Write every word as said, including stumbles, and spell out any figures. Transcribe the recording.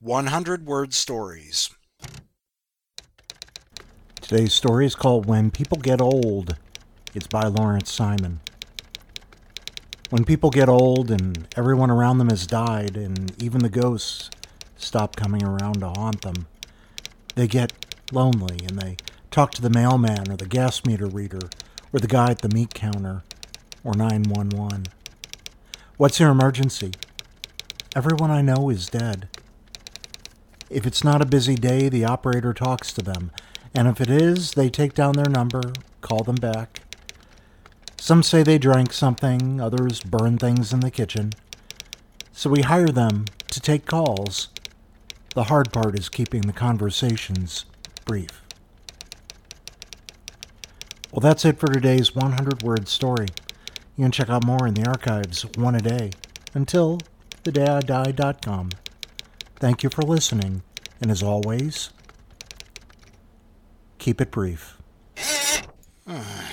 one hundred Word Stories. Today's story is called When People Get Old. It's by Lawrence Simon. When people get old and everyone around them has died and even the ghosts stop coming around to haunt them, they get lonely and they talk to the mailman or the gas meter reader or the guy at the meat counter or nine one one. What's your emergency? Everyone I know is dead. If it's not a busy day, the operator talks to them, and if it is, they take down their number, call them back. Some say they drank something, others burn things in the kitchen. So we hire them to take calls. The hard part is keeping the conversations brief. Well, that's it for today's one hundred Word Story. You can check out more in the archives, one a day, until the day I die dot com. Thank you for listening, and as always, keep it brief.